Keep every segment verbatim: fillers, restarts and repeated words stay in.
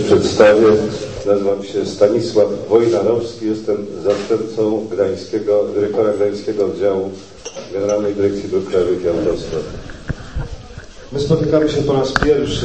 przedstawię. Nazywam się Stanisław Wojnarowski, jestem zastępcą gdańskiego, dyrektora Gdańskiego Oddziału Generalnej Dyrekcji Dróg Krajowych i Autostrad. My spotykamy się po raz pierwszy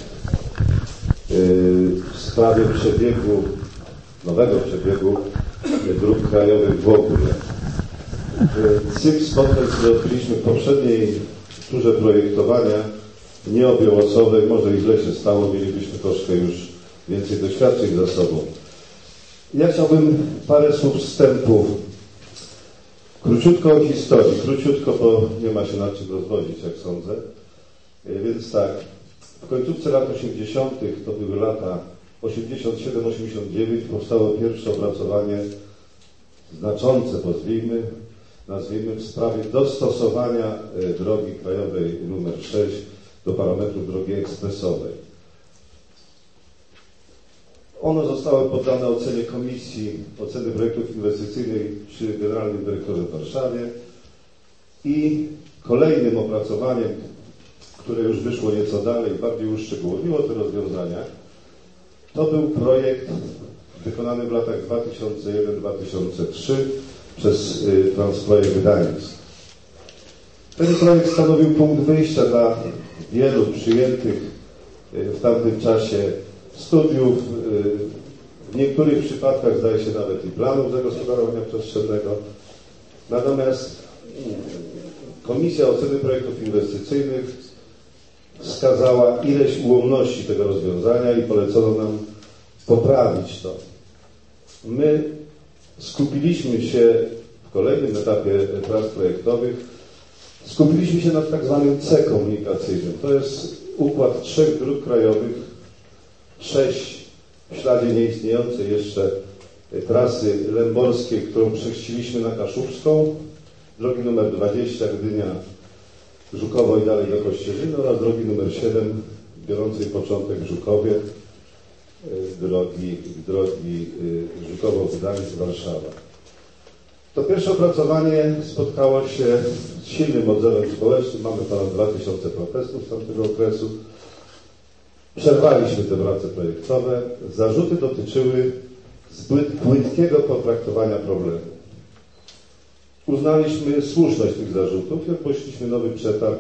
w sprawie przebiegu, nowego przebiegu dróg krajowych w ogóle. Cykl spotkań, który odbyliśmy w poprzedniej turze projektowania, nie objął osoby, może i źle się stało, mielibyśmy troszkę już więcej doświadczeń za sobą. Ja chciałbym parę słów wstępu, króciutko o historii, króciutko, bo nie ma się nad czym rozwodzić, jak sądzę. Więc tak, w końcówce lat osiemdziesiątych, to były lata osiemdziesiąt siedem osiemdziesiąt dziewięć, powstało pierwsze opracowanie znaczące, pozwijmy, nazwijmy, w sprawie dostosowania drogi krajowej numer sześć do parametrów drogi ekspresowej. Ono zostało poddane ocenie Komisji Oceny Projektów Inwestycyjnych przy Generalnym Dyrektorze w Warszawie i kolejnym opracowaniem, które już wyszło nieco dalej, bardziej uszczegółowiło te rozwiązania, to był projekt wykonany w latach dwa tysiące jeden do dwa tysiące trzech przez y, Transprojekt Gdańsk. Ten projekt stanowił punkt wyjścia dla wielu przyjętych y, w tamtym czasie studiów, y, w niektórych przypadkach zdaje się nawet i planów zagospodarowania przestrzennego. Natomiast y, Komisja Oceny Projektów Inwestycyjnych wskazała ileś ułomności tego rozwiązania i polecono nam poprawić to. My skupiliśmy się w kolejnym etapie prac projektowych, skupiliśmy się nad tak zwanym C komunikacyjnym. To jest układ trzech dróg krajowych, sześć w śladzie nieistniejącej jeszcze trasy lęborskiej, którą przechrzciliśmy na Kaszubską, drogi numer dwadzieścia Gdynia, Żukowo i dalej do Kościerzyny oraz drogi numer siedem biorącej początek w Żukowie, drogi, drogi Żukowo-Gdańsk-Warszawa. To pierwsze opracowanie spotkało się z silnym odzewem społecznym. Mamy ponad dwa tysiące protestów z tamtego okresu. Przerwaliśmy te prace projektowe. Zarzuty dotyczyły zbyt płytkiego potraktowania problemu. Uznaliśmy słuszność tych zarzutów i ogłosiliśmy nowy przetarg,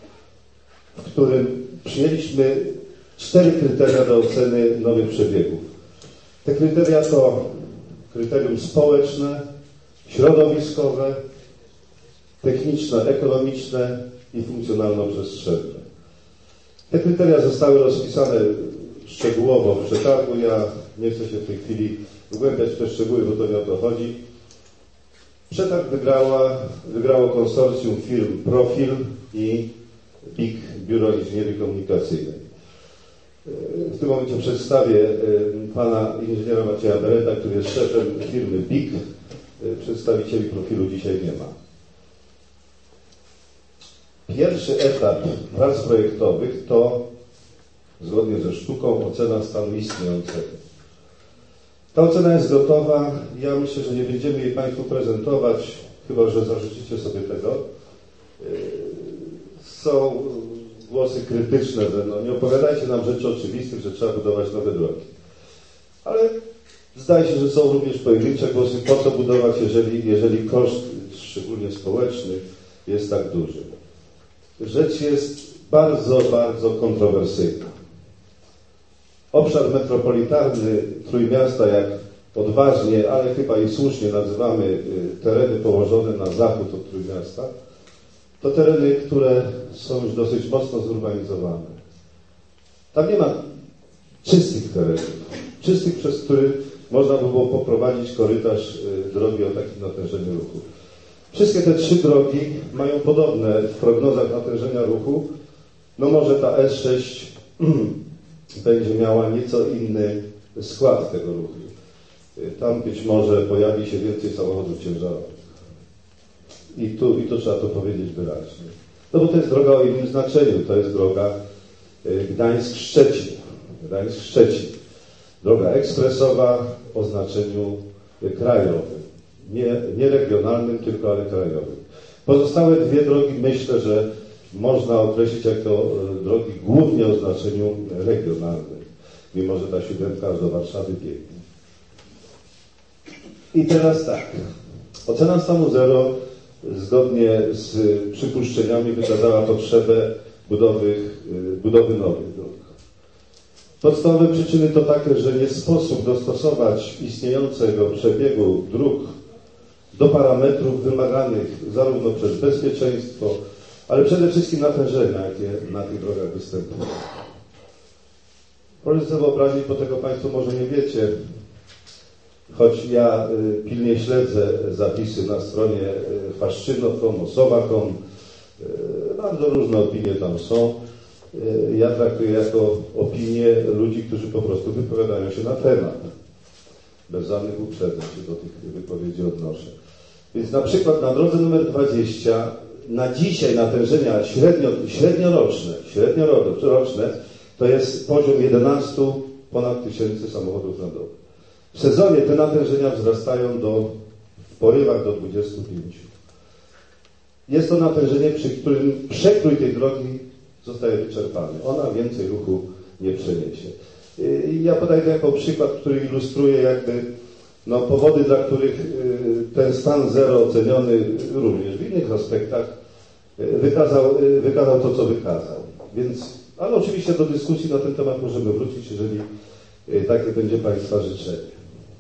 w którym przyjęliśmy cztery kryteria do oceny nowych przebiegów. Te kryteria to kryterium społeczne, środowiskowe, techniczne, ekonomiczne i funkcjonalno-przestrzenne. Te kryteria zostały rozpisane szczegółowo w przetargu. Ja nie chcę się w tej chwili wgłębiać w te szczegóły, bo to nie o to chodzi. Przetarg wygrała, wygrało konsorcjum firm Profil i B I K, Biuro Inżynierii Komunikacyjnej. W tym momencie przedstawię pana inżyniera Macieja Bereta, który jest szefem firmy B I K. Przedstawicieli Profilu dzisiaj nie ma. Pierwszy etap prac projektowych to, zgodnie ze sztuką, ocena stanu istniejącego. Ta ocena jest gotowa. Ja myślę, że nie będziemy jej Państwu prezentować, chyba że zarzucicie sobie tego. Są głosy krytyczne, że no, nie opowiadajcie nam rzeczy oczywistych, że trzeba budować nowe drogi. Ale zdaje się, że są również pojedyncze głosy, po co budować, jeżeli, jeżeli koszt, szczególnie społeczny, jest tak duży. Rzecz jest bardzo, bardzo kontrowersyjna. Obszar metropolitarny Trójmiasta, jak odważnie, ale chyba i słusznie nazywamy tereny położone na zachód od Trójmiasta, to tereny, które są już dosyć mocno zurbanizowane. Tam nie ma czystych terenów, czystych, przez który można by było poprowadzić korytarz drogi o takim natężeniu ruchu. Wszystkie te trzy drogi mają podobne w prognozach natężenia ruchu. No może ta S sześć będzie miała nieco inny skład tego ruchu. Tam być może pojawi się więcej samochodów ciężarowych. I tu, i tu trzeba to powiedzieć wyraźnie. No bo to jest droga o innym znaczeniu. To jest droga Gdańsk-Szczecin. Gdańsk-Szczecin. Droga ekspresowa o znaczeniu krajowym. Nie, nie regionalnym, tylko ale krajowym. Pozostałe dwie drogi myślę, że można określić jako drogi głównie o znaczeniu regionalnym. mimo że ta siódemka aż do Warszawy biegnie. I teraz tak, ocena stanu zero zgodnie z przypuszczeniami wykazała potrzebę budowy, budowy nowych dróg. Podstawowe przyczyny to takie, że nie sposób dostosować istniejącego przebiegu dróg do parametrów wymaganych zarówno przez bezpieczeństwo, ale przede wszystkim natężenia, jakie na tych drogach występują. Proszę sobie wyobrazić, bo tego Państwo może nie wiecie, choć ja y, pilnie śledzę zapisy na stronie y, faszczyno kropka com, osoba kropka com, y, bardzo różne opinie tam są. Y, ja traktuję jako opinie ludzi, którzy po prostu wypowiadają się na temat. Bez żadnych uprzedzeń się do tych wypowiedzi odnoszę. Więc na przykład na drodze numer dwadzieścia na dzisiaj natężenia średnio, średnioroczne, średnioroczne to jest poziom jedenaście ponad tysięcy samochodów na dobę. W sezonie te natężenia wzrastają do, w porywach do dwudziestu pięciu. Jest to natężenie, przy którym przekrój tej drogi zostaje wyczerpany. Ona więcej ruchu nie przeniesie. I ja podaję to jako przykład, który ilustruje jakby no, powody, dla których ten stan zero oceniony również w innych aspektach wykazał, wykazał to, co wykazał. Więc, ale oczywiście do dyskusji na ten temat możemy wrócić, jeżeli takie będzie Państwa życzenie.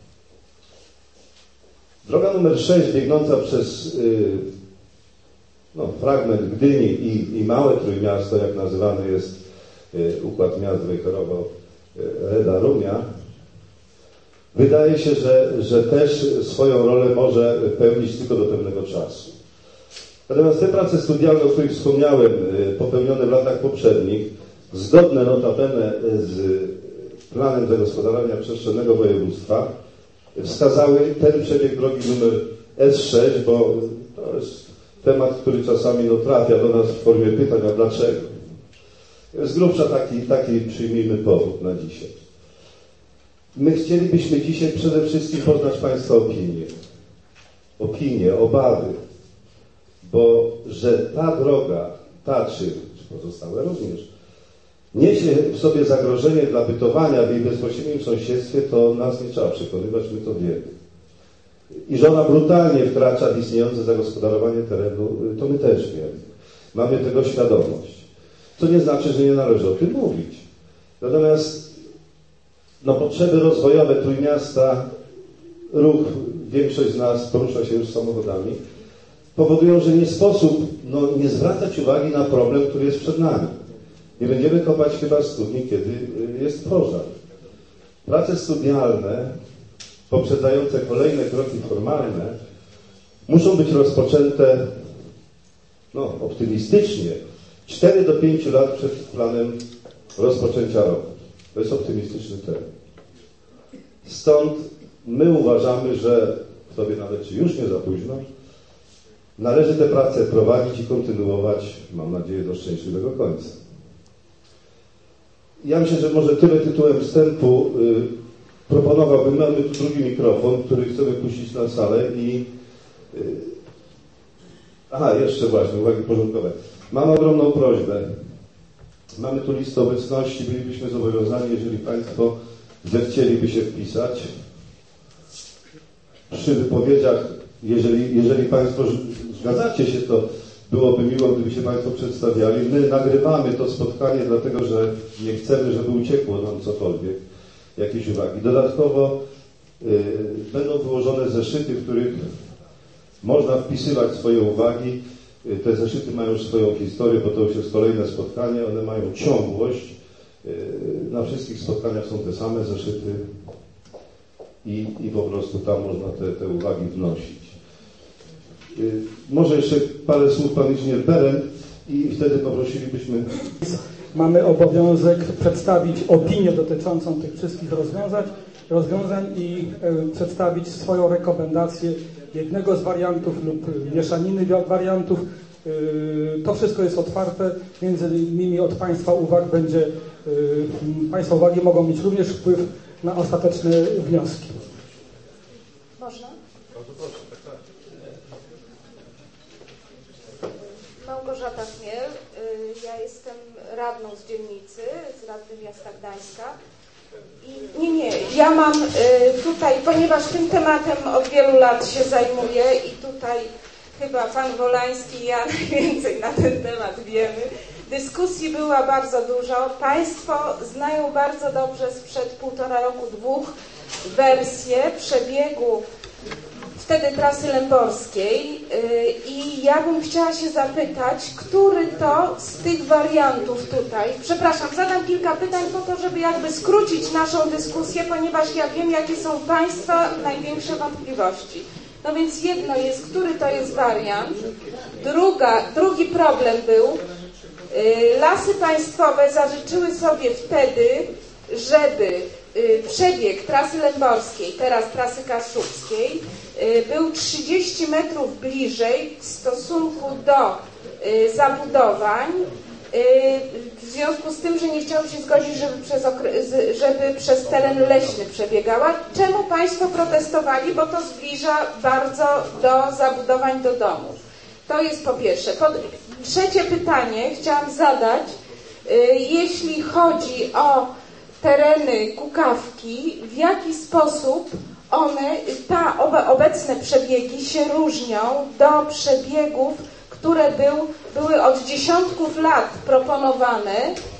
Droga numer sześć, biegnąca przez no, fragment Gdyni i, i małe Trójmiasto, jak nazywany jest układ miast Wejherowo-Reda-Rumia, wydaje się, że, że też swoją rolę może pełnić tylko do pewnego czasu. Natomiast te prace studialne, o których wspomniałem, popełnione w latach poprzednich, zgodne notabene z planem zagospodarowania przestrzennego województwa, wskazały ten przebieg drogi numer S sześć, bo to jest temat, który czasami no, trafia do nas w formie pytań, a dlaczego? Z grubsza taki, taki przyjmijmy powód na dzisiaj. My chcielibyśmy dzisiaj przede wszystkim poznać Państwa opinie. Opinie, obawy, bo że ta droga, ta czy, czy pozostałe również, niesie w sobie zagrożenie dla bytowania w jej bezpośrednim sąsiedztwie, to nas nie trzeba przekonywać, my to wiemy. I że ona brutalnie wkracza w istniejące zagospodarowanie terenu, to my też wiemy. Mamy tego świadomość. Co nie znaczy, że nie należy o tym mówić. Natomiast no, potrzeby rozwojowe Trójmiasta, ruch, większość z nas porusza się już samochodami, powodują, że nie sposób no, nie zwracać uwagi na problem, który jest przed nami. Nie będziemy kopać chyba studni, kiedy jest pożar. Prace studialne, poprzedzające kolejne kroki formalne, muszą być rozpoczęte no, optymistycznie cztery do pięciu lat przed planem rozpoczęcia roku. To jest optymistyczny termin. Stąd my uważamy, że, kto wie nawet czy już nie za późno, należy te prace prowadzić i kontynuować, mam nadzieję, do szczęśliwego końca. Ja myślę, że może tyle tytułem wstępu y, proponowałbym, mamy tu drugi mikrofon, który chcemy puścić na salę i... Y, aha, jeszcze właśnie, uwagi porządkowe. Mam ogromną prośbę. Mamy tu listę obecności, bylibyśmy zobowiązani, jeżeli Państwo zechcieliby się wpisać. Przy wypowiedziach, jeżeli, jeżeli Państwo zgadzacie się, to byłoby miło, gdyby się Państwo przedstawiali. My nagrywamy to spotkanie, dlatego że nie chcemy, żeby uciekło nam cokolwiek, jakieś uwagi. Dodatkowo y, będą wyłożone zeszyty, w których można wpisywać swoje uwagi. Y, te zeszyty mają już swoją historię, bo to już jest kolejne spotkanie. One mają ciągłość. Y, na wszystkich spotkaniach są te same zeszyty i, i po prostu tam można te, te uwagi wnosić. Może jeszcze parę słów pan inżynier Berend i wtedy poprosilibyśmy. Mamy obowiązek przedstawić opinię dotyczącą tych wszystkich rozwiązań, rozwiązań i e, przedstawić swoją rekomendację jednego z wariantów lub mieszaniny wariantów. E, to wszystko jest otwarte, między innymi od Państwa uwag będzie, e, Państwa uwagi mogą mieć również wpływ na ostateczne wnioski. Można? Małgorzata Chmiel, ja jestem radną z dzielnicy, z Rady Miasta Gdańska. Nie, nie, ja mam y, tutaj, ponieważ tym tematem od wielu lat się zajmuję i tutaj chyba pan Wolański i ja najwięcej na ten temat wiemy. Dyskusji była bardzo dużo. Państwo znają bardzo dobrze sprzed półtora roku, dwóch wersje przebiegu wtedy trasy lęborskiej i ja bym chciała się zapytać, który to z tych wariantów tutaj, przepraszam, zadam kilka pytań po to, żeby jakby skrócić naszą dyskusję, ponieważ ja wiem, jakie są Państwa największe wątpliwości. No więc jedno jest, który to jest wariant. Druga, drugi problem był, Lasy Państwowe zażyczyły sobie wtedy, żeby przebieg trasy lęborskiej, teraz trasy kaszubskiej, był trzydzieści metrów bliżej w stosunku do zabudowań, w związku z tym, że nie chciały się zgodzić, żeby przez, żeby przez teren leśny przebiegała. Czemu Państwo protestowali? Bo to zbliża bardzo do zabudowań do domów. To jest po pierwsze. Po, trzecie pytanie chciałam zadać. Jeśli chodzi o tereny Kukawki, w jaki sposób one, ta obecne przebiegi się różnią do przebiegów, które był, były od dziesiątków lat proponowane,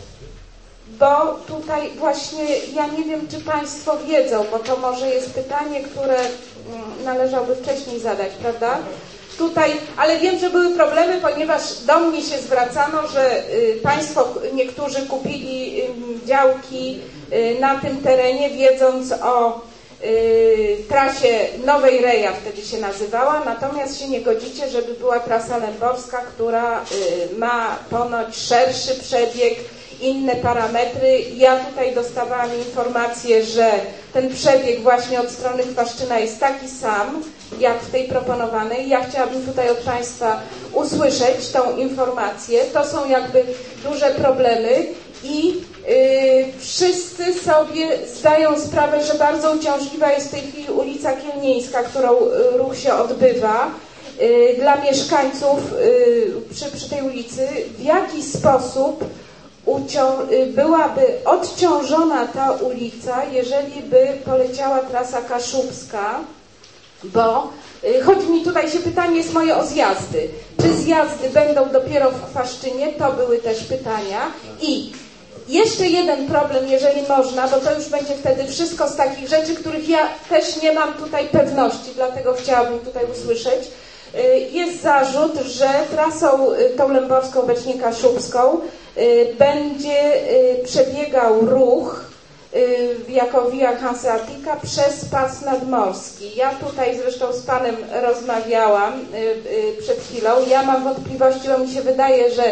bo tutaj właśnie ja nie wiem, czy Państwo wiedzą, bo to może jest pytanie, które należałoby wcześniej zadać, prawda? Tutaj, ale wiem, że były problemy, ponieważ do mnie się zwracano, że y, Państwo niektórzy kupili y, działki y, na tym terenie, wiedząc o y, trasie Nowej Reja, wtedy się nazywała, natomiast się nie godzicie, żeby była trasa lęborska, która y, ma ponoć szerszy przebieg, inne parametry. Ja tutaj dostawałam informację, że ten przebieg właśnie od strony Chwaszczyna jest taki sam, jak w tej proponowanej. Ja chciałabym tutaj od Państwa usłyszeć tą informację. To są jakby duże problemy i yy, wszyscy sobie zdają sprawę, że bardzo uciążliwa jest w tej chwili ulica Kielnieńska, którą yy, ruch się odbywa. Yy, dla mieszkańców yy, przy, przy tej ulicy, w jaki sposób ucią- yy, byłaby odciążona ta ulica, jeżeli by poleciała trasa kaszubska. Bo y, chodzi mi tutaj się pytanie jest moje o zjazdy. Czy zjazdy będą dopiero w Chwaszczynie? To były też pytania. I jeszcze jeden problem, jeżeli można, bo to już będzie wtedy wszystko z takich rzeczy, których ja też nie mam tutaj pewności, dlatego chciałabym tutaj usłyszeć. Y, jest zarzut, że trasą y, tą lęborską, obecnie kaszubską, y, będzie y, przebiegał ruch jako Via Hanseatica przez pas nadmorski. Ja tutaj zresztą z Panem rozmawiałam przed chwilą. Ja mam wątpliwości, bo mi się wydaje, że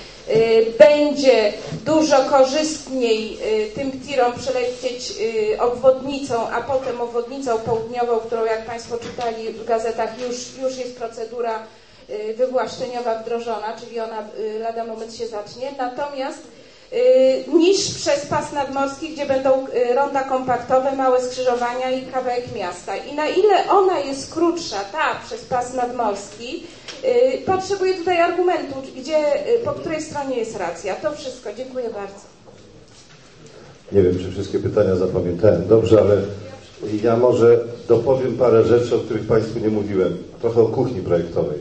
będzie dużo korzystniej tym tirom przelecieć obwodnicą, a potem obwodnicą południową, którą jak Państwo czytali w gazetach już, już jest procedura wywłaszczeniowa wdrożona, czyli ona lada moment się zacznie. Natomiast niż przez pas nadmorski, gdzie będą ronda kompaktowe, małe skrzyżowania i kawałek miasta. I na ile ona jest krótsza, ta przez pas nadmorski, potrzebuję tutaj argumentu, gdzie, po której stronie jest racja. To wszystko. Dziękuję bardzo. Nie wiem, czy wszystkie pytania zapamiętałem dobrze, ale ja może dopowiem parę rzeczy, o których Państwu nie mówiłem. Trochę o kuchni projektowej.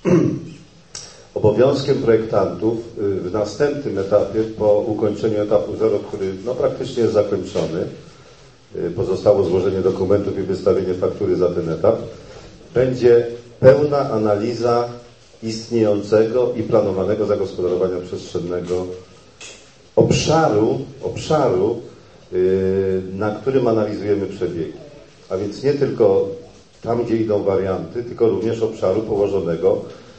Obowiązkiem projektantów w następnym etapie, po ukończeniu etapu zero, który no, praktycznie jest zakończony, pozostało złożenie dokumentów i wystawienie faktury za ten etap, będzie pełna analiza istniejącego i planowanego zagospodarowania przestrzennego obszaru, obszaru na którym analizujemy przebiegi. A więc nie tylko tam, gdzie idą warianty, tylko również obszaru położonego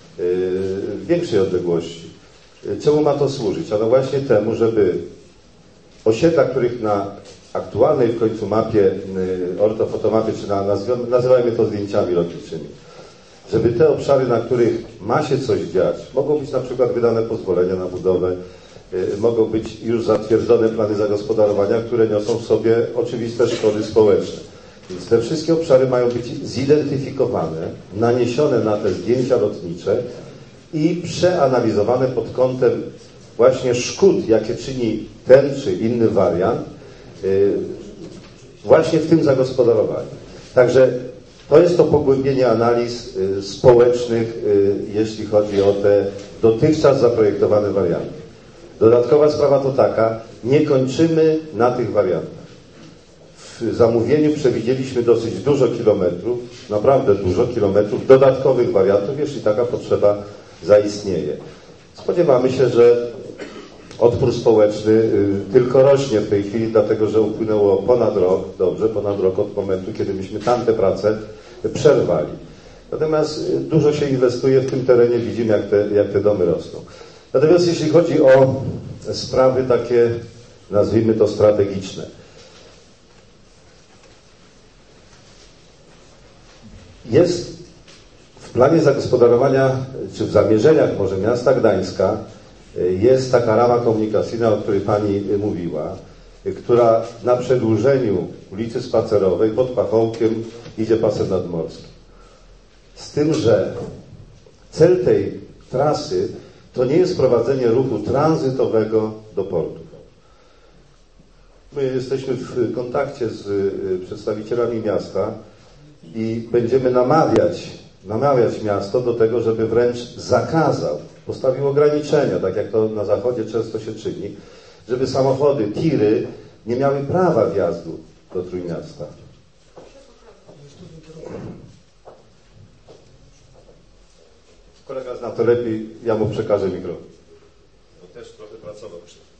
w większej odległości. Czemu ma to służyć? Ano właśnie temu, żeby osiedla, których na aktualnej w końcu mapie, ortofotomapie, czy na, nazywajmy to zdjęciami lotniczymi, żeby te obszary, na których ma się coś dziać, mogą być na przykład wydane pozwolenia na budowę, mogą być już zatwierdzone plany zagospodarowania, które niosą w sobie oczywiste szkody społeczne. Więc te wszystkie obszary mają być zidentyfikowane, naniesione na te zdjęcia lotnicze i przeanalizowane pod kątem właśnie szkód, jakie czyni ten czy inny wariant właśnie w tym zagospodarowaniu. Także to jest to pogłębienie analiz społecznych, jeśli chodzi o te dotychczas zaprojektowane warianty. Dodatkowa sprawa to taka, nie kończymy na tych wariantach. W zamówieniu przewidzieliśmy dosyć dużo kilometrów, naprawdę dużo kilometrów dodatkowych wariantów, jeśli taka potrzeba zaistnieje. Spodziewamy się, że odpór społeczny tylko rośnie w tej chwili, dlatego że upłynęło ponad rok, dobrze, ponad rok od momentu, kiedy myśmy tamte prace przerwali. Natomiast dużo się inwestuje w tym terenie, widzimy jak te, jak te domy rosną. Natomiast jeśli chodzi o sprawy takie, nazwijmy to strategiczne, jest w planie zagospodarowania, czy w zamierzeniach może miasta Gdańska, jest taka rama komunikacyjna, o której Pani mówiła, która na przedłużeniu ulicy Spacerowej pod Pachołkiem idzie pasem nadmorskim. Z tym, że cel tej trasy to nie jest prowadzenie ruchu tranzytowego do portu. My jesteśmy w kontakcie z przedstawicielami miasta i będziemy namawiać, namawiać miasto do tego, żeby wręcz zakazał, postawił ograniczenia, tak jak to na zachodzie często się czyni, żeby samochody, tiry nie miały prawa wjazdu do Trójmiasta. Kolega zna to lepiej, ja mu przekażę mikrofon. Bo też trochę pracował przy tym.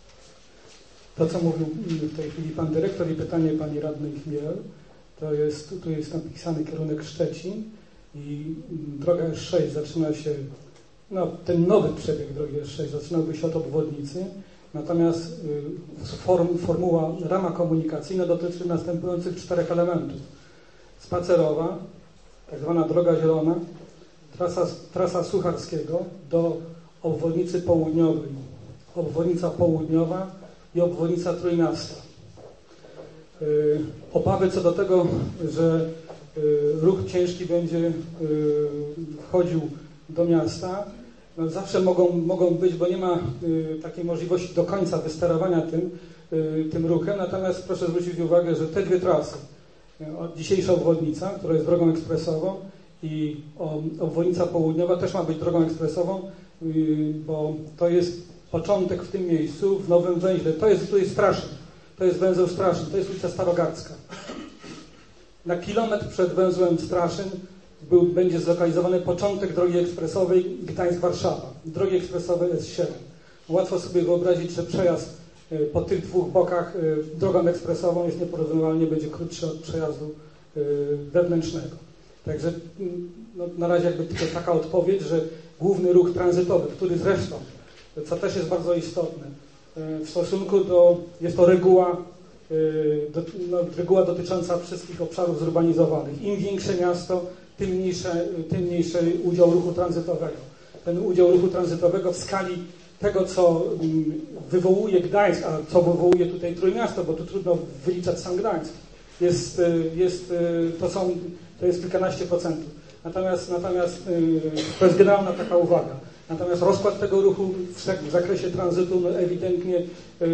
To, co mówił w tej chwili pan dyrektor i pytanie pani radnej Chmiel, to jest, tu jest napisany kierunek Szczecin i droga S sześć zaczyna się, no ten nowy przebieg drogi S sześć zaczynałby się od obwodnicy, natomiast form, formuła, rama komunikacyjna dotyczy następujących czterech elementów. Spacerowa, tak zwana droga zielona, trasa, trasa Sucharskiego do obwodnicy południowej, obwodnica południowa i obwodnica Trójmiasta. Yy, obawy co do tego, że yy, ruch ciężki będzie yy, wchodził do miasta, no zawsze mogą, mogą być, bo nie ma yy, takiej możliwości do końca wysterowania tym, yy, tym ruchem, natomiast proszę zwrócić uwagę, że te dwie trasy, yy, dzisiejsza obwodnica, która jest drogą ekspresową, i o, obwodnica południowa też ma być drogą ekspresową, yy, bo to jest początek w tym miejscu, w Nowym Węźle. To jest, tu jest Straszyn. To jest węzeł Straszyn. To jest ulica Starogardzka. Na kilometr przed węzłem Straszyn był, będzie zlokalizowany początek drogi ekspresowej Gdańsk-Warszawa. Drogi ekspresowej S siedem. Łatwo sobie wyobrazić, że przejazd y, po tych dwóch bokach y, drogą ekspresową jest nieporównywalnie będzie krótszy od przejazdu y, wewnętrznego. Także no, na razie jakby tylko taka odpowiedź, że główny ruch tranzytowy, który zresztą, co też jest bardzo istotne, w stosunku do, jest to reguła, do, no, reguła dotycząca wszystkich obszarów zurbanizowanych. Im większe miasto, tym mniejszy, tym mniejszy udział ruchu tranzytowego. Ten udział ruchu tranzytowego w skali tego, co wywołuje Gdańsk, a co wywołuje tutaj Trójmiasto, bo tu trudno wyliczać sam Gdańsk, jest, jest, to, są, to jest kilkanaście procentów. Natomiast, natomiast to jest generalna taka uwaga. Natomiast rozkład tego ruchu w zakresie tranzytu no ewidentnie yy,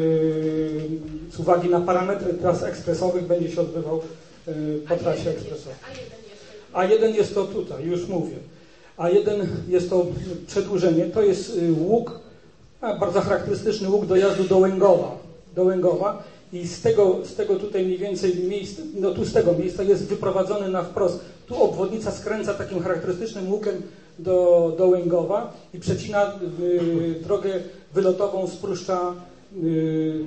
z uwagi na parametry tras ekspresowych będzie się odbywał yy, po trasie ekspresowej. A jeden jest to tutaj, już mówię. A jeden jest to przedłużenie, to jest łuk, a bardzo charakterystyczny łuk dojazdu do Łęgowa. Do Łęgowa i z tego, z tego tutaj mniej więcej miejsca, no tu z tego miejsca jest wyprowadzony na wprost. Tu obwodnica skręca takim charakterystycznym łukiem do, do Łęgowa i przecina y, drogę wylotową z Pruszcza, y,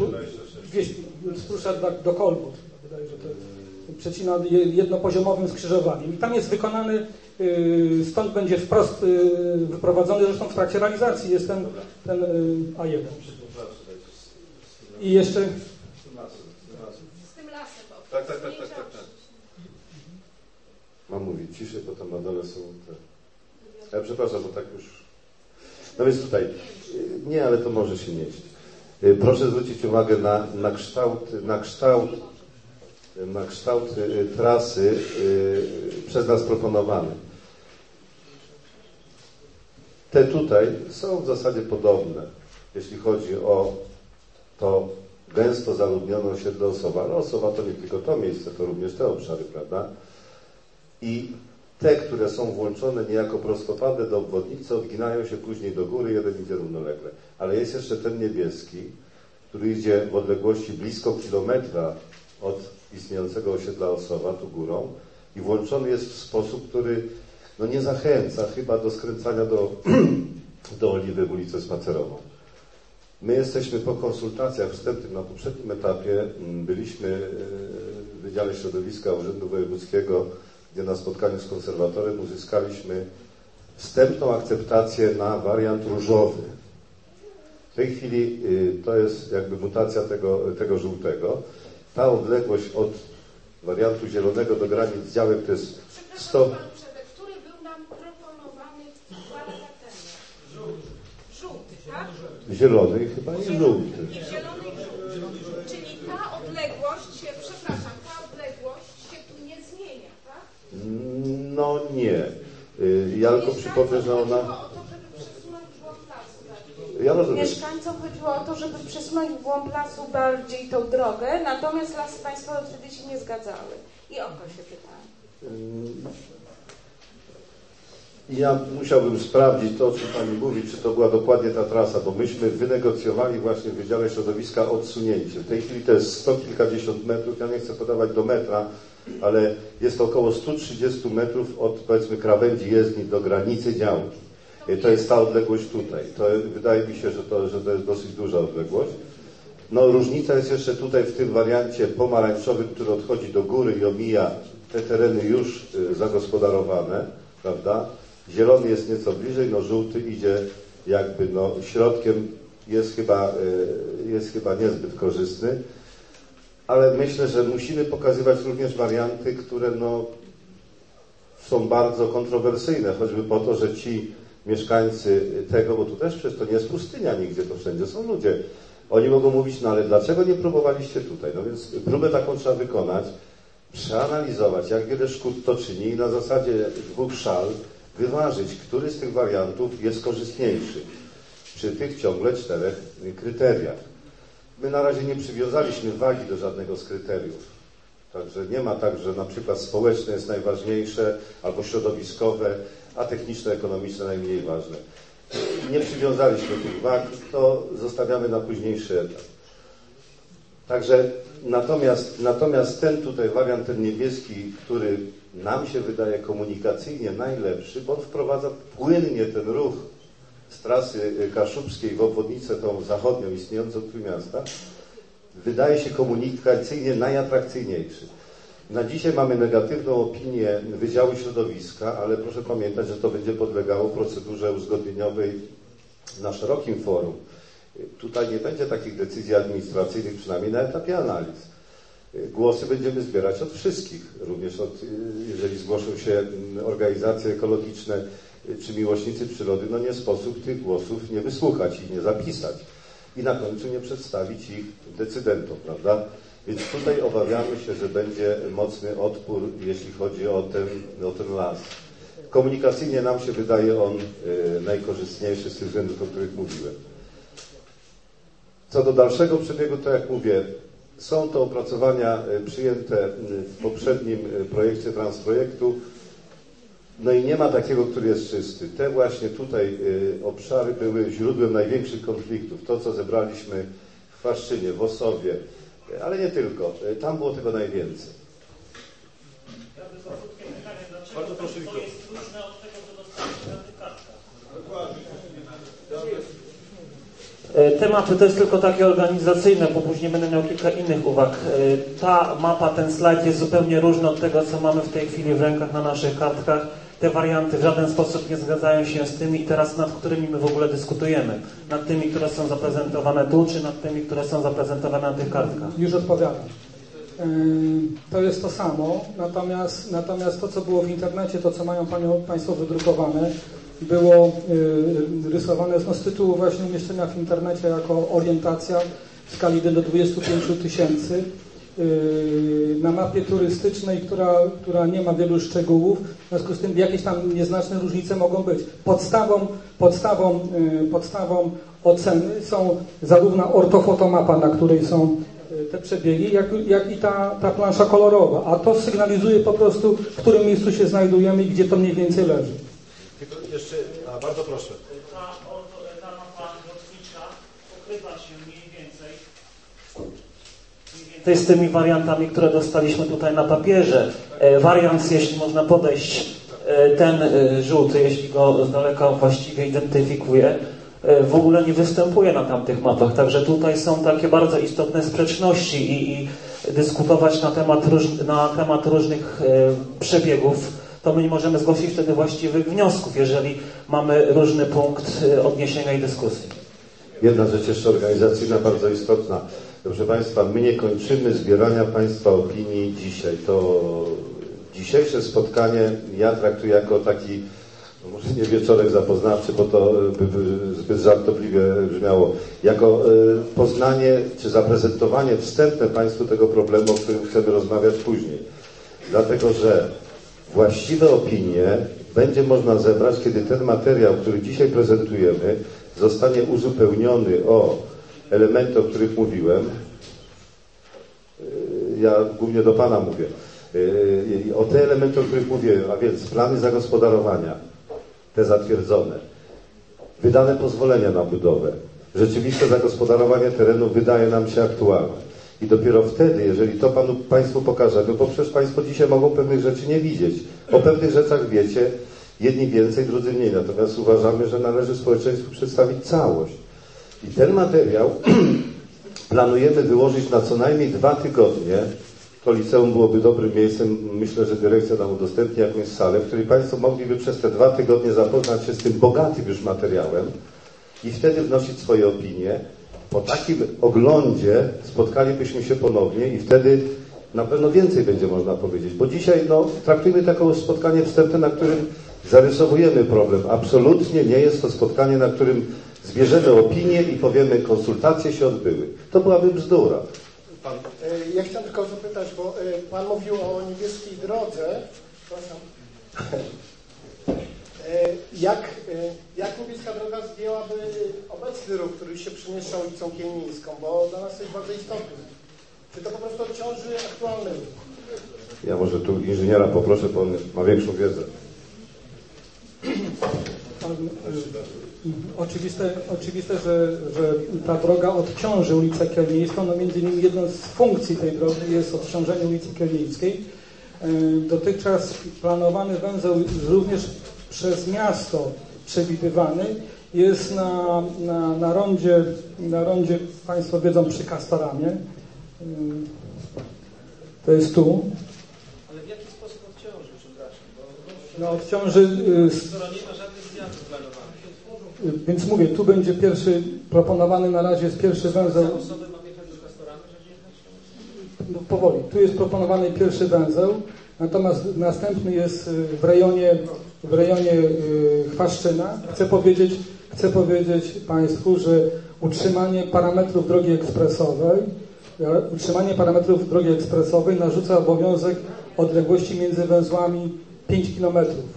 z Pruszcza do, do Kolbut. Wydaje, że to przecina jednopoziomowym skrzyżowaniem. I tam jest wykonany, y, stąd będzie wprost y, wyprowadzony, zresztą w trakcie realizacji jest ten, ten y, A jeden. I jeszcze... Z tym lasem. Tak, tak, tak, tak, tak, tak. Mam mówić ciszej, bo tam na dole są te... Ja przepraszam, bo tak już... No więc tutaj... Nie, ale to może się nieść. Proszę zwrócić uwagę na, na kształt, na kształt, na kształt trasy przez nas proponowany. Te tutaj są w zasadzie podobne, jeśli chodzi o to, gęsto zaludniono osiedle Osowa, ale Osowa to nie tylko to miejsce, to również te obszary, prawda? I te, które są włączone niejako prostopadle do obwodnicy, odginają się później do góry, jeden idzie równolegle. Ale jest jeszcze ten niebieski, który idzie w odległości blisko kilometra od istniejącego osiedla Osowa, tu górą, i włączony jest w sposób, który no nie zachęca chyba do skręcania do, do Oliwy w ulicę Spacerową. My jesteśmy po konsultacjach wstępnych na poprzednim etapie, byliśmy w Wydziale Środowiska Urzędu Wojewódzkiego, gdzie na spotkaniu z konserwatorem uzyskaliśmy wstępną akceptację na wariant różowy. W tej chwili to jest jakby mutacja tego, tego żółtego. Ta odległość od wariantu zielonego do granic działek to jest sto... Który był nam proponowany dwa lata temu? Żółty, tak? Zielony chyba nie żółty. Zielony i żółty. Czyli ta odległość się, przepraszam, ta odległość się tu nie zmienia, tak? No nie. Ja tylko przypomnę, że ona... Ja rozumiem. Mieszkańcom chodziło o to, żeby przesunąć w głąb lasu bardziej tą drogę, natomiast Lasy Państwowe wtedy się nie zgadzały. I o to się pytałem. Ja musiałbym sprawdzić to, o czym Pani mówi, czy to była dokładnie ta trasa, bo myśmy wynegocjowali właśnie w Wydziale Środowiska odsunięcie. W tej chwili to jest sto kilkadziesiąt metrów, ja nie chcę podawać do metra, ale jest to około sto trzydzieści metrów od, powiedzmy, krawędzi jezdni do granicy działki. To jest ta odległość tutaj. To wydaje mi się, że to, że to jest dosyć duża odległość. No różnica jest jeszcze tutaj w tym wariancie pomarańczowym, który odchodzi do góry i omija te tereny już zagospodarowane, prawda? Zielony jest nieco bliżej, no żółty idzie jakby no środkiem, jest chyba, jest chyba niezbyt korzystny, ale myślę, że musimy pokazywać również warianty, które no są bardzo kontrowersyjne, choćby po to, że ci mieszkańcy tego, bo tu też przecież to nie jest pustynia nigdzie, to wszędzie są ludzie. Oni mogą mówić, no ale dlaczego nie próbowaliście tutaj? No więc próbę taką trzeba wykonać, przeanalizować, jak wiele szkód to czyni i na zasadzie dwóch szal wyważyć, który z tych wariantów jest korzystniejszy przy tych ciągle czterech kryteriach. My na razie nie przywiązaliśmy wagi do żadnego z kryteriów. Także nie ma tak, że na przykład społeczne jest najważniejsze albo środowiskowe, a techniczno-ekonomiczne najmniej ważne. Nie przywiązaliśmy tych wag, to zostawiamy na późniejszy etap. Także natomiast, natomiast ten tutaj wariant, ten niebieski, który nam się wydaje komunikacyjnie najlepszy, bo on wprowadza płynnie ten ruch z trasy kaszubskiej w obwodnicę tą zachodnią istniejącą w Trójmiasta, wydaje się komunikacyjnie najatrakcyjniejszy. Na dzisiaj mamy negatywną opinię Wydziału Środowiska, ale proszę pamiętać, że to będzie podlegało procedurze uzgodnieniowej na szerokim forum. Tutaj nie będzie takich decyzji administracyjnych, przynajmniej na etapie analiz. Głosy będziemy zbierać od wszystkich, również od, jeżeli zgłoszą się organizacje ekologiczne czy miłośnicy przyrody, no nie sposób tych głosów nie wysłuchać i nie zapisać. I na końcu nie przedstawić ich decydentom, prawda? Więc tutaj obawiamy się, że będzie mocny odpór, jeśli chodzi o ten, o ten las. Komunikacyjnie nam się wydaje on y, najkorzystniejszy z tych względów, o których mówiłem. Co do dalszego przebiegu, to jak mówię, są to opracowania przyjęte w poprzednim projekcie Transprojektu, no i nie ma takiego, który jest czysty. Te właśnie tutaj obszary były źródłem największych konfliktów. To, co zebraliśmy w Chwaszczynie, w Osowie, ale nie tylko. Tam było tego najwięcej. Bardzo proszę, Wiktor. To jest różne od tego, co dostaliśmy na tych kartkach. Tematy to jest tylko takie organizacyjne, bo później będę miał kilka innych uwag. Ta mapa, ten slajd jest zupełnie różny od tego, co mamy w tej chwili w rękach na naszych kartkach. Te warianty w żaden sposób nie zgadzają się z tymi i teraz nad którymi my w ogóle dyskutujemy. Nad tymi, które są zaprezentowane tu, czy nad tymi, które są zaprezentowane na tych kartkach. Już odpowiadam. To jest to samo, natomiast, natomiast to, co było w internecie, to, co mają panią, Państwo wydrukowane, było y, rysowane no, z tytułu właśnie umieszczenia w internecie jako orientacja w skali jeden do dwudziestu pięciu tysięcy. Y, na mapie turystycznej, która, która nie ma wielu szczegółów, w związku z tym jakieś tam nieznaczne różnice mogą być. Podstawą, podstawą, podstawą oceny są zarówno ortofotomapa, na której są te przebiegi, jak, jak i ta, ta plansza kolorowa, a to sygnalizuje po prostu, w którym miejscu się znajdujemy i gdzie to mniej więcej leży. Tylko jeszcze, a bardzo proszę. Ta, ta mapa lotnicza pokrywa się mniej więcej, mniej więcej z tymi wariantami, które dostaliśmy tutaj na papierze. E, wariant, jeśli można podejść, e, ten e, żółty, jeśli go z daleka właściwie identyfikuje, w ogóle nie występuje na tamtych mapach. Także tutaj są takie bardzo istotne sprzeczności i, i dyskutować na temat, róż, na temat różnych e, przebiegów, to my nie możemy zgłosić wtedy właściwych wniosków, jeżeli mamy różny punkt e, odniesienia i dyskusji. Jedna rzecz jeszcze organizacyjna, bardzo istotna. Proszę Państwa, my nie kończymy zbierania Państwa opinii dzisiaj. To dzisiejsze spotkanie ja traktuję jako taki, może nie wieczorek zapoznawczy, bo to by, by zbyt żartobliwie brzmiało, jako poznanie czy zaprezentowanie wstępne Państwu tego problemu, o którym chcemy rozmawiać później. Dlatego, że właściwe opinie będzie można zebrać, kiedy ten materiał, który dzisiaj prezentujemy, zostanie uzupełniony o elementy, o których mówiłem. Ja głównie do Pana mówię. O te elementy, o których mówiłem, a więc plany zagospodarowania, te zatwierdzone, wydane pozwolenia na budowę, rzeczywiste zagospodarowanie terenu wydaje nam się aktualne. I dopiero wtedy, jeżeli to panu, Państwu pokażemy, bo przecież Państwo dzisiaj mogą pewnych rzeczy nie widzieć. O pewnych rzeczach wiecie, jedni więcej, drudzy mniej. Natomiast uważamy, że należy społeczeństwu przedstawić całość. I ten materiał planujemy wyłożyć na co najmniej dwa tygodnie. To liceum byłoby dobrym miejscem. Myślę, że dyrekcja nam udostępni jakąś salę, w której Państwo mogliby przez te dwa tygodnie zapoznać się z tym bogatym już materiałem i wtedy wnosić swoje opinie. Po takim oglądzie spotkalibyśmy się ponownie i wtedy na pewno więcej będzie można powiedzieć. Bo dzisiaj no, traktujemy taką spotkanie wstępne, na którym zarysowujemy problem. Absolutnie nie jest to spotkanie, na którym zbierzemy opinie i powiemy, konsultacje się odbyły. To byłaby bzdura. Pan... Ja chciałem tylko zapytać, bo Pan mówił o niebieskiej drodze. Przepraszam. Jak, jak niebieska droga zdjęłaby obecny ruch, który się przemieszczał ulicą Kielnińską, bo dla nas to jest bardzo istotne. Czy to po prostu odciąży aktualny ruch? Ja może tu inżyniera poproszę, bo on ma większą wiedzę. Oczywiste, oczywiste że, że ta droga odciąży ulicę Kielnińską. No między innymi jedną z funkcji tej drogi jest odciążenie ulicy Kielnińskiej. Dotychczas planowany węzeł również przez miasto przewidywany jest na, na, na, rondzie, na rondzie, Państwo wiedzą, przy Kastoramie. To jest tu. Ale w jaki sposób odciąży, przepraszam? Bo... No odciąży... Skoro nie ma żadnych zmian planowanych. Więc mówię, tu będzie pierwszy, proponowany na razie jest pierwszy węzeł... Osoby mam jechać do Kastoramy, żeby jechać? No, powoli. Tu jest proponowany pierwszy węzeł, natomiast następny jest w rejonie, w rejonie Chwaszczyna. Chcę powiedzieć, chcę powiedzieć Państwu, że utrzymanie parametrów drogi ekspresowej, utrzymanie parametrów drogi ekspresowej narzuca obowiązek odległości między węzłami pięć kilometrów.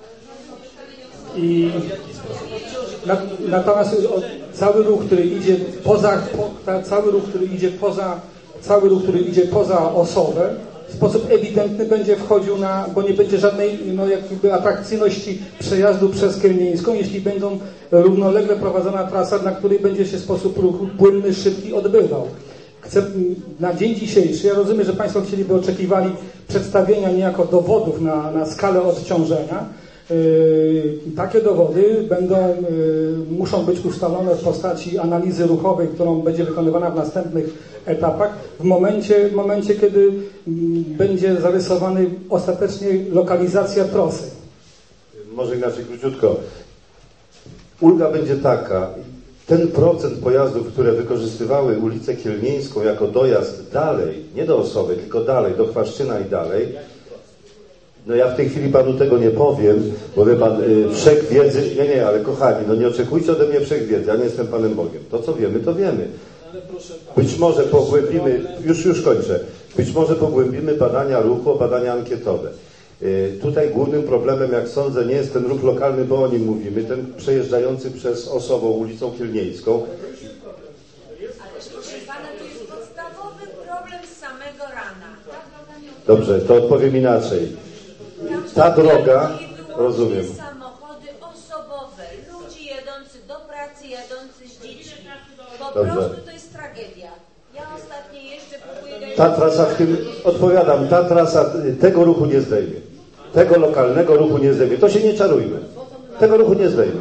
I na, natomiast cały ruch, który idzie poza, po, ta, cały ruch, który idzie poza, cały ruch, który idzie poza osobę, w sposób ewidentny będzie wchodził na, bo nie będzie żadnej no, jakby atrakcyjności przejazdu przez Kielnińską, jeśli będą równolegle prowadzona trasa, na której będzie się sposób ruchu płynny, szybki odbywał. Chcę, na dzień dzisiejszy, ja rozumiem, że Państwo chcieliby, oczekiwali przedstawienia niejako dowodów na, na skalę odciążenia. Yy, takie dowody będą, yy, muszą być ustalone w postaci analizy ruchowej, którą będzie wykonywana w następnych etapach, w momencie, w momencie kiedy yy, będzie zarysowany ostatecznie lokalizacja trasy. Może inaczej króciutko. Ulga będzie taka, ten procent pojazdów, które wykorzystywały ulicę Kielnińską jako dojazd dalej, nie do Osowy, tylko dalej, do Chwaszczyna i dalej. No ja w tej chwili Panu tego nie powiem, bo wie Pan, y, wszechwiedzy, nie, nie, ale kochani, no nie oczekujcie ode mnie wszechwiedzy, ja nie jestem Panem Bogiem. To co wiemy, to wiemy. Być może pogłębimy, już, już kończę, Być może pogłębimy badania ruchu, badania ankietowe. Tutaj głównym problemem, jak sądzę, nie jest ten ruch lokalny, bo o nim mówimy, ten przejeżdżający przez Osowo ulicą Kielnieńską. Ale proszę pana, to jest podstawowy problem z samego rana. Dobrze, to odpowiem inaczej. Ta droga, rozumiem. Samochody osobowe, ludzi jadący do pracy, jadący z dziećmi. Po Dobrze. prostu to jest tragedia. Ja ostatnio jeszcze próbuję... Ta trasa w tym, odpowiadam, ta trasa tego ruchu nie zdejmie. Tego lokalnego ruchu nie zdejmie. To się nie czarujmy. Tego ruchu nie zdejmie.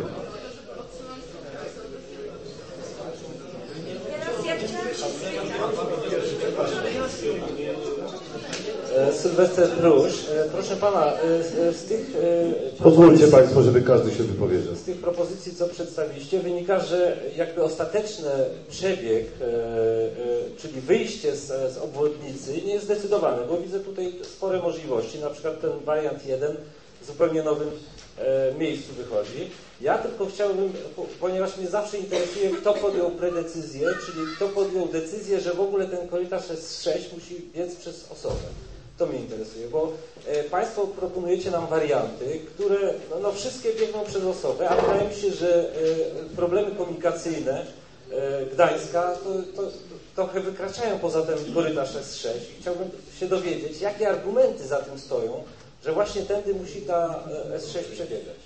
Teraz ja chciałam się Sylwester Prusz, proszę pana, z tych... Pozwólcie Państwo, żeby każdy się wypowiedział. Z tych propozycji, co przedstawiliście, wynika, że jakby ostateczny przebieg, czyli wyjście z, z obwodnicy nie jest zdecydowany, bo widzę tutaj spore możliwości, na przykład ten wariant jeden w zupełnie nowym miejscu wychodzi. Ja tylko chciałbym, ponieważ mnie zawsze interesuje, kto podjął predecyzję, czyli kto podjął decyzję, że w ogóle ten korytarz S sześć musi biec przez Osobę. To mnie interesuje, bo e, Państwo proponujecie nam warianty, które no, no wszystkie biegną przez Osobę, a wydaje mi się, że e, problemy komunikacyjne e, Gdańska to, to, to trochę wykraczają poza ten korytarz S sześć. I chciałbym się dowiedzieć, jakie argumenty za tym stoją, że właśnie tędy musi ta S sześć przebiegać.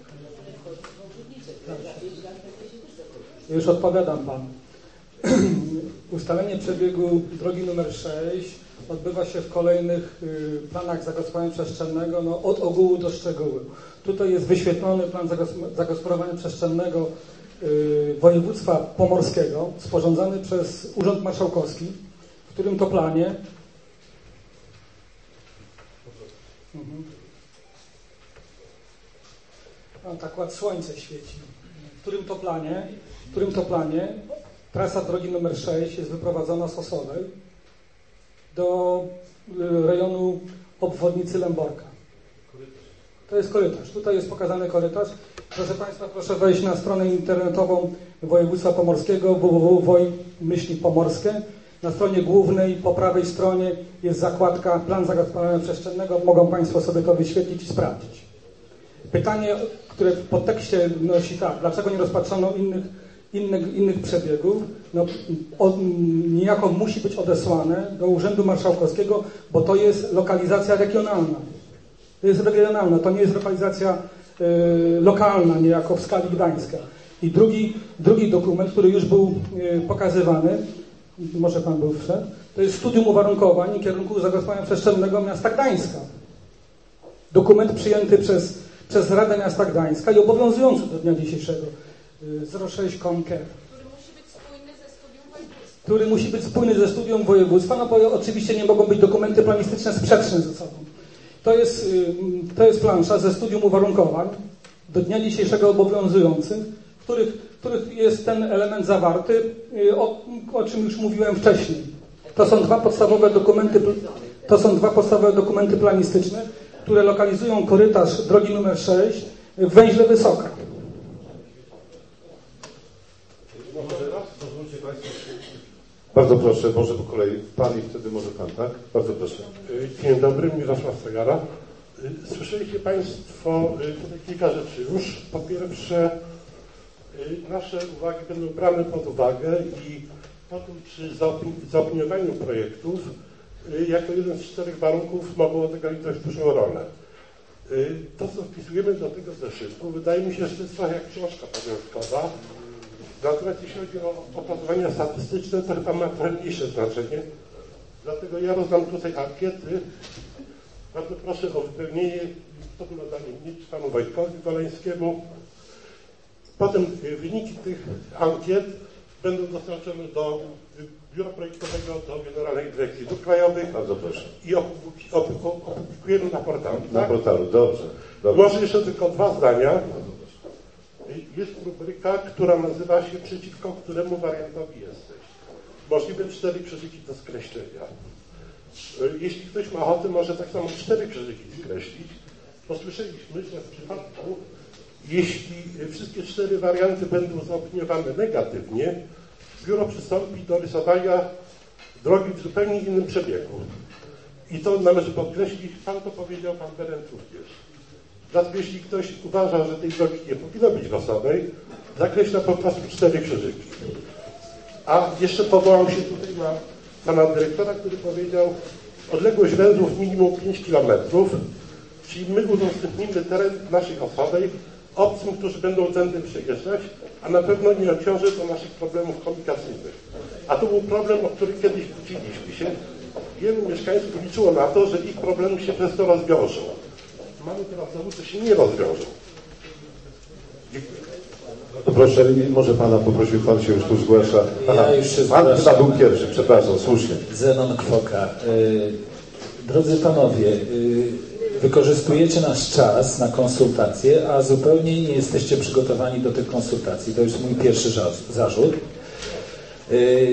Już odpowiadam Panu. Ustalenie przebiegu drogi numer sześć odbywa się w kolejnych y, planach zagospodarowania przestrzennego no, od ogółu do szczegółu. Tutaj jest wyświetlony plan zagospodarowania przestrzennego y, województwa pomorskiego sporządzany przez Urząd Marszałkowski, w którym to planie mhm. A, tak ładnie słońce świeci. W którym to planie, w którym to planie trasa drogi numer sześć jest wyprowadzona z Osowej do rejonu obwodnicy Lęborka. To jest korytarz. Tutaj jest pokazany korytarz. Proszę Państwa, proszę wejść na stronę internetową województwa pomorskiego w w w kropka woj myślnik pomorskie. Na stronie głównej po prawej stronie jest zakładka plan zagospodarowania przestrzennego. Mogą Państwo sobie to wyświetlić i sprawdzić. Pytanie, które w podtekście nosi tak, dlaczego nie rozpatrzono innych Innych, innych przebiegów, no, od, niejako musi być odesłane do Urzędu Marszałkowskiego, bo to jest lokalizacja regionalna. To jest regionalna, to nie jest lokalizacja y, lokalna, niejako w skali Gdańska. I drugi, drugi dokument, który już był y, pokazywany, może Pan był wszedł, to jest studium uwarunkowań i kierunku zagospodarowania przestrzennego miasta Gdańska. Dokument przyjęty przez, przez Radę Miasta Gdańska i obowiązujący do dnia dzisiejszego. zero sześć Konker. Który musi być spójny ze studium województwa. Który musi być spójny ze studium województwa, no bo oczywiście nie mogą być dokumenty planistyczne sprzeczne ze sobą. To jest, to jest plansza ze studium uwarunkowań do dnia dzisiejszego obowiązujących, w których, w których jest ten element zawarty, o, o czym już mówiłem wcześniej. To są dwa podstawowe dokumenty, to są dwa podstawowe dokumenty planistyczne, które lokalizują korytarz drogi numer sześć w węźle Wysoka. Bardzo proszę, może po kolei Pan i wtedy może Pan, tak? Bardzo proszę. Dzień dobry, Mirosław Segara. Słyszeliście Państwo tutaj kilka rzeczy już. Po pierwsze, nasze uwagi będą brane pod uwagę i potem przy zaopiniowaniu projektów jako jeden z czterech warunków mogą odegrać dość dużą rolę. To, co wpisujemy do tego zeszytu, wydaje mi się, że to jest trochę jak książka pamiątkowa. Natomiast jeśli chodzi o opracowania statystyczne, to chyba ma trochę mniejsze znaczenie. Dlatego ja rozdam tutaj ankiety. Bardzo proszę o wypełnienie, to było nadanie mnie, czy panu Wojtkowi Goleńskiemu. Potem wyniki tych ankiet będą dostarczone do Biura Projektowego, do Generalnej Dyrekcji Dróg Krajowych. Bardzo proszę. I opublikujemy na portalu. Na tak? portalu, dobrze. dobrze. Może jeszcze tylko dwa zdania. Jest rubryka, która nazywa się przeciwko któremu wariantowi jesteś. Możliwe cztery przeżyki do skreślenia. Jeśli ktoś ma ochotę, może tak samo cztery przeżyki skreślić. Posłyszeliśmy, że w przypadku, jeśli wszystkie cztery warianty będą zaopiniowane negatywnie, biuro przystąpi do rysowania drogi w zupełnie innym przebiegu. I to należy podkreślić, pan to powiedział, pan Berend również. Dlatego jeśli ktoś uważa, że tej drogi nie powinno być losowej, zakreśla po prostu cztery krzyżyki. A jeszcze powołał się tutaj na pana dyrektora, który powiedział, odległość węzłów minimum pięć kilometrów, czyli my udostępnimy teren naszej osobej obcym, którzy będą tędy przejeżdżać, a na pewno nie obciąży to naszych problemów komunikacyjnych. A to był problem, o który kiedyś kłóciliśmy się. Wielu mieszkańców liczyło na to, że ich problemy się przez to rozwiążą. Mamy teraz dowód, że się nie rozwiążą. Dziękuję. To proszę, może pana poprosił, pan się już tu zgłasza. Aha, ja już się pan zgłaszam. chyba był pierwszy, przepraszam, słusznie. Zenon Kwoka. Y, drodzy panowie, y, wykorzystujecie nasz czas na konsultacje, a zupełnie nie jesteście przygotowani do tych konsultacji. To jest mój pierwszy zarzut. Y,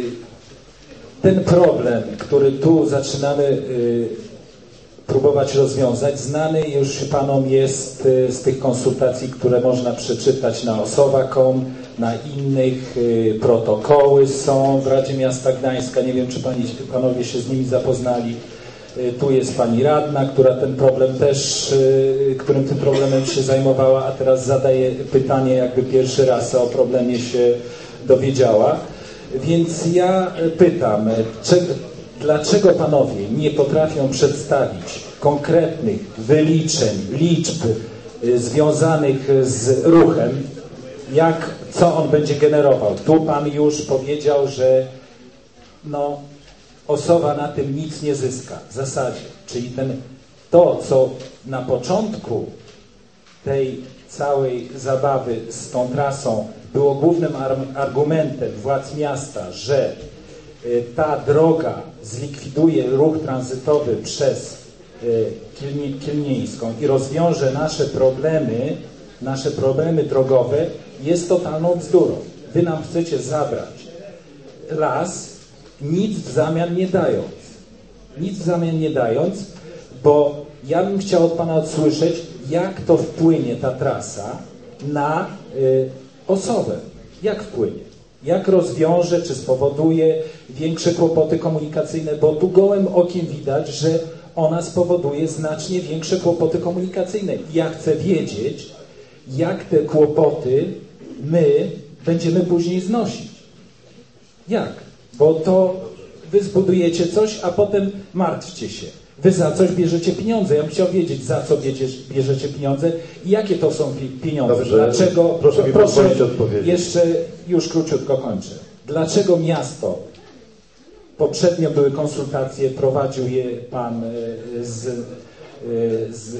ten problem, który tu zaczynamy y, próbować rozwiązać, znany już panom jest y, z tych konsultacji, które można przeczytać na osowa kropka com, na innych, y, protokoły są w Radzie Miasta Gdańska. Nie wiem, czy pani, panowie się z nimi zapoznali. Y, tu jest pani radna, która ten problem też, y, którym tym problemem się zajmowała, a teraz zadaje pytanie jakby pierwszy raz, o problemie się dowiedziała. Więc ja pytam, czy, dlaczego panowie nie potrafią przedstawić konkretnych wyliczeń, liczb y, związanych z ruchem, jak, co on będzie generował? Tu pan już powiedział, że no, osoba na tym nic nie zyska w zasadzie. Czyli ten, to, co na początku tej całej zabawy z tą trasą było głównym argumentem władz miasta, że y, ta droga zlikwiduje ruch tranzytowy przez y, Kielnie, Kielnieńską i rozwiąże nasze problemy, nasze problemy drogowe, jest totalną bzdurą. Wy nam chcecie zabrać las, nic w zamian nie dając. Nic w zamian nie dając, bo ja bym chciał od pana odsłyszeć, jak to wpłynie ta trasa na y, osobę. Jak wpłynie? Jak rozwiąże, czy spowoduje większe kłopoty komunikacyjne, bo tu gołym okiem widać, że ona spowoduje znacznie większe kłopoty komunikacyjne. Ja chcę wiedzieć, jak te kłopoty my będziemy później znosić. Jak? Bo to wy zbudujecie coś, a potem martwcie się. Wy za coś bierzecie pieniądze. Ja bym chciał wiedzieć, za co bierzecie, bierzecie pieniądze i jakie to są pieniądze. Dobrze. Dlaczego? Proszę mi pozwolić odpowiedzieć. Jeszcze już króciutko kończę. Dlaczego miasto, poprzednio były konsultacje, prowadził je pan z, z,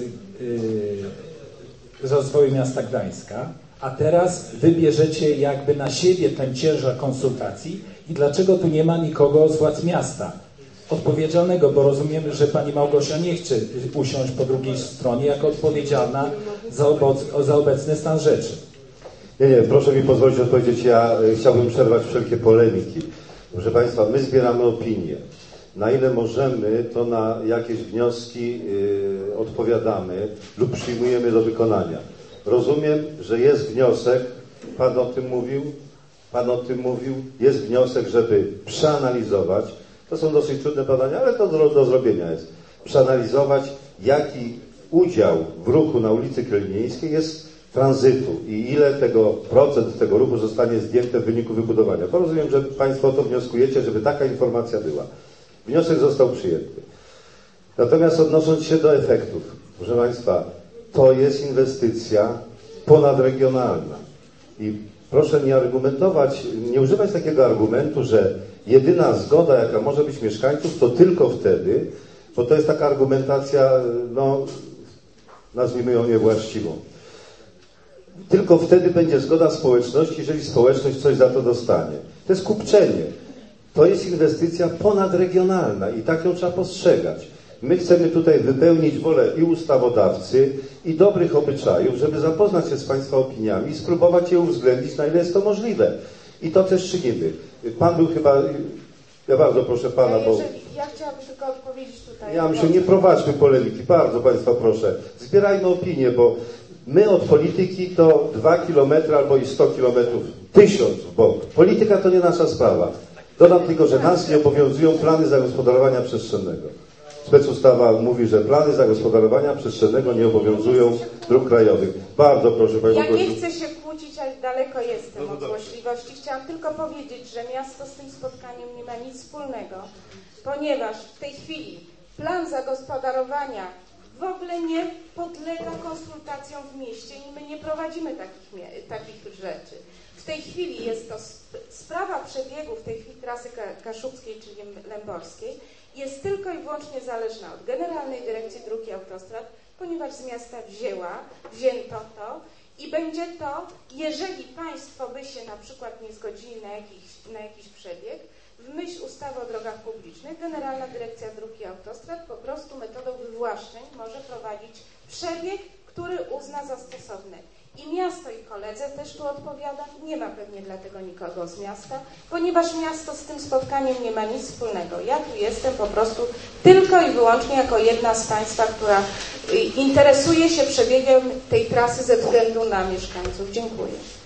z rozwoju miasta Gdańska, a teraz wy bierzecie jakby na siebie ten ciężar konsultacji i dlaczego tu nie ma nikogo z władz miasta odpowiedzialnego, bo rozumiemy, że pani Małgosia nie chce usiąść po drugiej stronie jako odpowiedzialna za, oboc- za obecny stan rzeczy. Nie, nie, proszę mi pozwolić odpowiedzieć, ja y, chciałbym przerwać wszelkie polemiki. Proszę państwa, my zbieramy opinie. Na ile możemy, to na jakieś wnioski y, odpowiadamy lub przyjmujemy do wykonania. Rozumiem, że jest wniosek, pan o tym mówił, pan o tym mówił, jest wniosek, żeby przeanalizować, to są dosyć trudne badania, ale to do, do zrobienia jest, przeanalizować, jaki udział w ruchu na ulicy Kielnieńskiej jest tranzytu i ile tego procent tego ruchu zostanie zdjęte w wyniku wybudowania. Bo rozumiem, że państwo o to wnioskujecie, żeby taka informacja była. Wniosek został przyjęty. Natomiast odnosząc się do efektów, proszę państwa, to jest inwestycja ponadregionalna. I proszę nie argumentować, nie używać takiego argumentu, że jedyna zgoda, jaka może być mieszkańców, to tylko wtedy, bo to jest taka argumentacja, no, nazwijmy ją niewłaściwą. Tylko wtedy będzie zgoda społeczności, jeżeli społeczność coś za to dostanie. To jest kupczenie. To jest inwestycja ponadregionalna i tak ją trzeba postrzegać. My chcemy tutaj wypełnić wolę i ustawodawcy, i dobrych obyczajów, żeby zapoznać się z państwa opiniami i spróbować je uwzględnić, na ile jest to możliwe. I to też czynimy. Pan był chyba... Ja bardzo proszę pana, bo... Ja chciałabym tylko odpowiedzieć tutaj. Ja myślę, nie prowadźmy polemiki. Bardzo państwa proszę. Zbierajmy opinie, bo my od polityki to dwa kilometry albo i sto kilometrów, tysiąc w bok. Polityka to nie nasza sprawa. Dodam tylko, że nas nie obowiązują plany zagospodarowania przestrzennego. Specustawa mówi, że plany zagospodarowania przestrzennego nie obowiązują dróg krajowych. Bardzo proszę Panią Ja Gosiu. nie chcę się kłócić, ale daleko jestem od złośliwości. Chciałam tylko powiedzieć, że miasto z tym spotkaniem nie ma nic wspólnego, ponieważ w tej chwili plan zagospodarowania w ogóle nie podlega konsultacjom w mieście i my nie prowadzimy takich, takich rzeczy. W tej chwili jest to sp sprawa przebiegu w tej chwili trasy kaszubskiej, czyli lęborskiej, jest tylko i wyłącznie zależna od Generalnej Dyrekcji Dróg i Autostrad, ponieważ z miasta wzięła, wzięto to i będzie to, jeżeli Państwo by się na przykład nie zgodzili na jakiś, na jakiś przebieg, w myśl ustawy o drogach publicznych Generalna Dyrekcja Dróg i Autostrad po prostu metodą wywłaszczeń może prowadzić przebieg, który uzna za stosowny. I miasto i koledze też tu odpowiadam, nie ma pewnie dlatego nikogo z miasta, ponieważ miasto z tym spotkaniem nie ma nic wspólnego. Ja tu jestem po prostu tylko i wyłącznie jako jedna z Państwa, która interesuje się przebiegiem tej trasy ze względu na mieszkańców. Dziękuję.